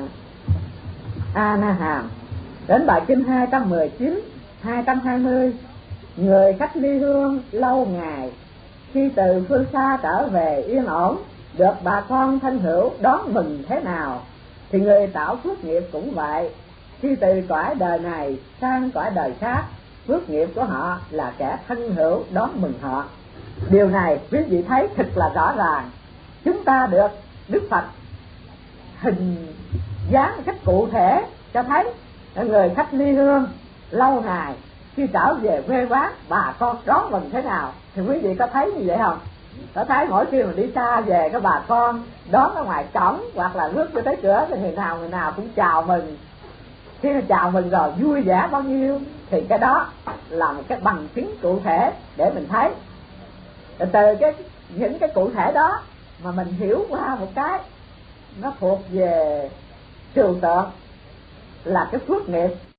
A Na Hàm. Đến bài kinh hai trăm mười chín, hai trăm hai mươi: người khách ly hương lâu ngày, khi từ phương xa trở về yên ổn, được bà con thân hữu đón mừng thế nào, thì người tạo phước nghiệp cũng vậy. Khi từ cõi đời này sang cõi đời khác, phước nghiệp của họ là kẻ thân hữu đón mừng họ. Điều này quý vị thấy thật là rõ ràng. Chúng ta được Đức Phật hình dáng một cách cụ thể cho thấy người khách ly hương lâu ngày, khi trở về quê quán bà con đón mừng thế nào. Thì quý vị có thấy như vậy không? Có thấy mỗi khi mà đi xa về, các bà con đón ở ngoài cổng hoặc là rước vô tới cửa, thì người nào người nào cũng chào mừng. Khi mà chào mừng rồi vui vẻ bao nhiêu, thì cái đó là một cái bằng chứng cụ thể để mình thấy. Từ cái những cái cụ thể đó mà mình hiểu qua một cái nó thuộc về trừu tượng, là cái phước nghiệp